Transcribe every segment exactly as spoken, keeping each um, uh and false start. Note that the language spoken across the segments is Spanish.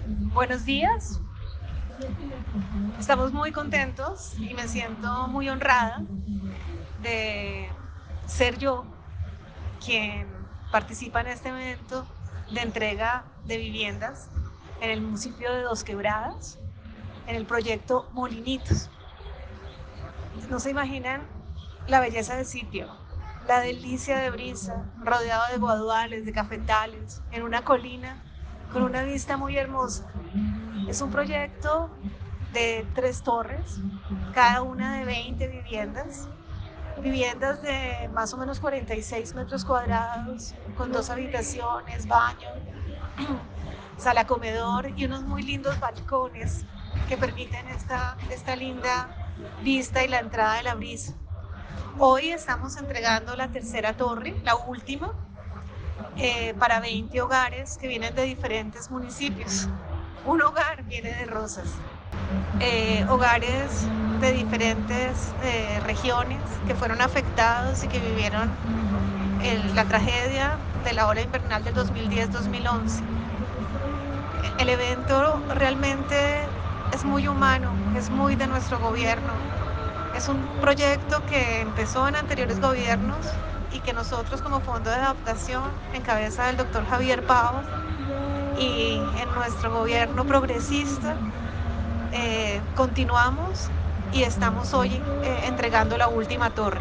Buenos días, estamos muy contentos y me siento muy honrada de ser yo quien participa en este evento de entrega de viviendas en el municipio de Dos Quebradas, en el proyecto Molinitos. No se imaginan la belleza del sitio, la delicia de brisa, rodeado de guaduales, de cafetales, en una colina con una vista muy hermosa. Es un proyecto de tres torres, cada una de veinte viviendas, viviendas de más o menos cuarenta y seis metros cuadrados, con dos habitaciones, baño, sala comedor y unos muy lindos balcones que permiten esta, esta linda vista y la entrada de la brisa. Hoy estamos entregando la tercera torre, la última, eh, para veinte hogares que vienen de diferentes municipios. Un hogar viene de Rosas, eh, hogares de diferentes eh, regiones que fueron afectados y que vivieron el, la tragedia de la ola invernal del dos mil diez dos mil once. El evento realmente es muy humano, es muy de nuestro gobierno. Es un proyecto que empezó en anteriores gobiernos y que nosotros como Fondo de Adaptación, en cabeza del doctor Javier Pavos, y en nuestro gobierno progresista, eh, continuamos y estamos hoy eh, entregando la última torre.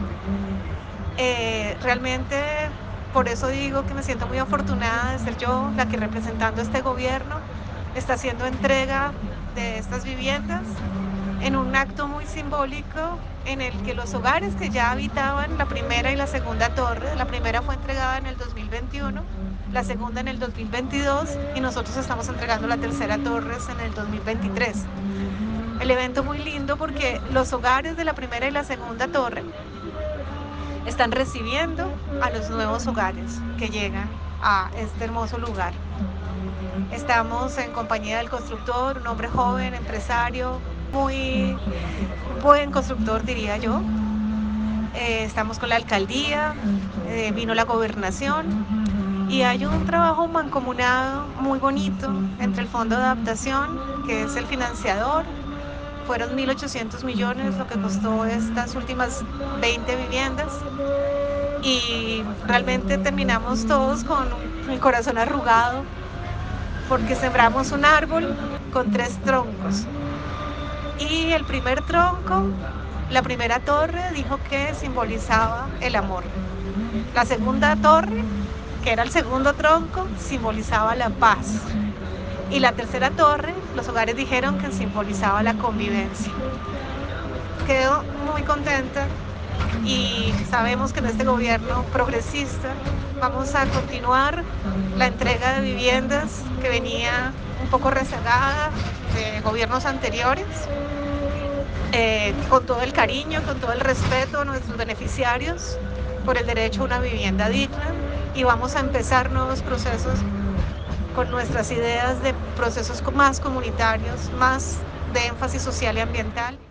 Eh, realmente por eso digo que me siento muy afortunada de ser yo la que, representando este gobierno, está haciendo entrega de estas viviendas en un acto muy simbólico en el que los hogares que ya habitaban la primera y la segunda torre, la primera fue entregada en el dos mil veintiuno, la segunda en el dos mil veintidós y nosotros estamos entregando la tercera torre en el dos mil veintitrés. El evento muy lindo porque los hogares de la primera y la segunda torre están recibiendo a los nuevos hogares que llegan a este hermoso lugar. Estamos en compañía del constructor, un hombre joven, empresario, muy buen constructor, diría yo. Eh, estamos con la alcaldía, eh, vino la gobernación y hay un trabajo mancomunado muy bonito entre el Fondo de Adaptación, que es el financiador. Fueron mil ochocientos millones lo que costó estas últimas veinte viviendas y realmente terminamos todos con el corazón arrugado porque sembramos un árbol con tres troncos. Y el primer tronco, la primera torre, dijo que simbolizaba el amor. La segunda torre, que era el segundo tronco, simbolizaba la paz. Y la tercera torre, los hogares dijeron que simbolizaba la convivencia. Quedo muy contenta y sabemos que en este gobierno progresista vamos a continuar la entrega de viviendas que venía un poco rezagada de gobiernos anteriores, eh, con todo el cariño, con todo el respeto a nuestros beneficiarios por el derecho a una vivienda digna, y vamos a empezar nuevos procesos con nuestras ideas de procesos más comunitarios, más de énfasis social y ambiental.